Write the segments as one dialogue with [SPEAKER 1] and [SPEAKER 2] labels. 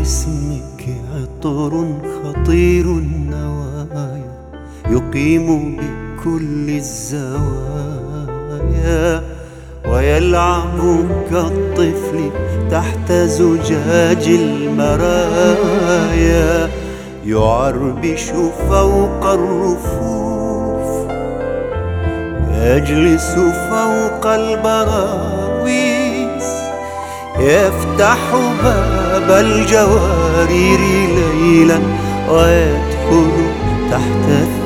[SPEAKER 1] لجسمك عطر خطير النوايا يقيم بكل الزوايا، ويلعب كالطفل تحت زجاج المرايا، يعربش فوق الرفوف، يجلس فوق البراويز، يفتح باب الجوارير ليلا ويدخل تحت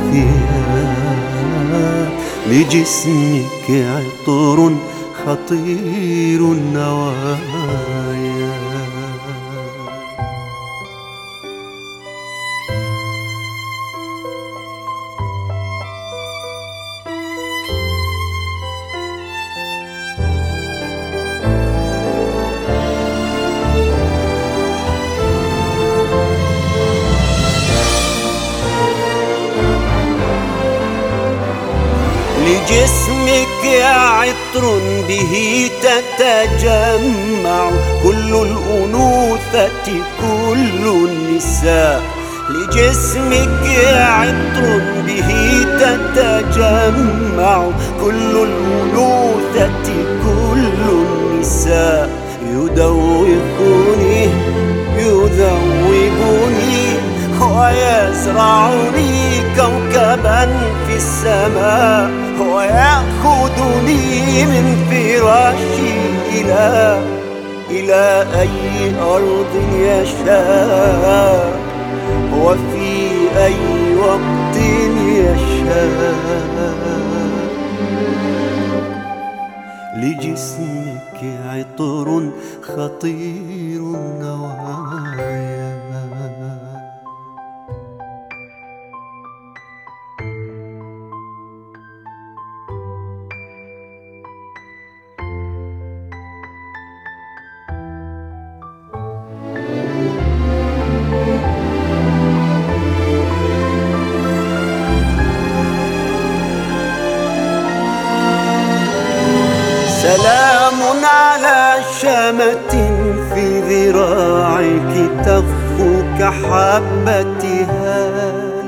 [SPEAKER 1] الثياب. لجسمك عطر خطير النوايا. لجسمك عطر به تتجمع كل الأنوثة كل النساء. لجسمك عطر به تتجمع كل الأنوثة كل النساء. يدوقني يذوبني ويزرعني كوكبا في السماء، ويأخذني من فراشي إلى أي أرض يشاء، وفي أي وقت يشاء. لجسمك عطر خطير النوايا. سلام على شمة في ذراعك تخفو كحبة هال.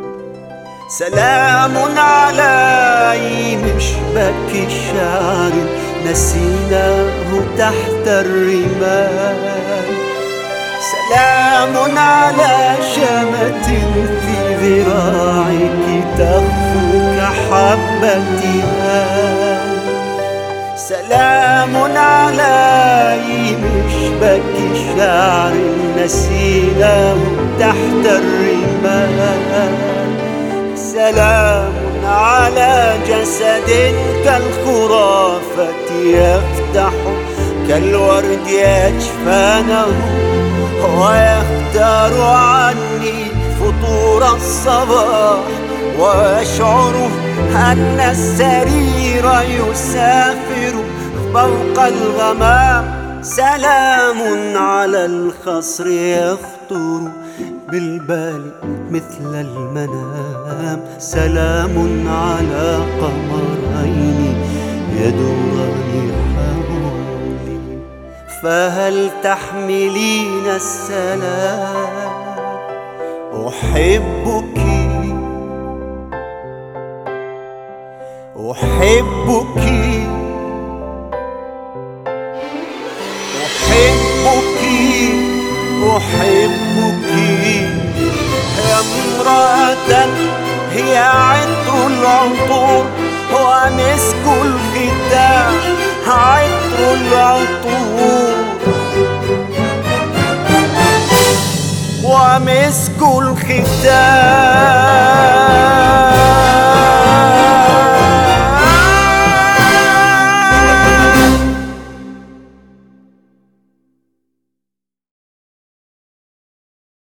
[SPEAKER 1] سلام على مشبك شعر نسيناه تحت الرمال. سلام على شمة في ذراعك تخفو كحبة هال. سلام على مشبك شعر نسيناه تحت الرمال. سلام على جسد كالخرافة يفتح كالورد أجفانه، ويختار عني فطور الصباح، ويشعر أن السرير يسافر فوق الغمام. سلام على الخصر يخطر بالبال مثل المنام. سلام على قمرين يدوران حولي، فهل تحملين السلام؟ أحبك أحبك أحبك أحبك يا امرأة هي عطر العطور ومسك الختام. عطر العطور ومسك الختام.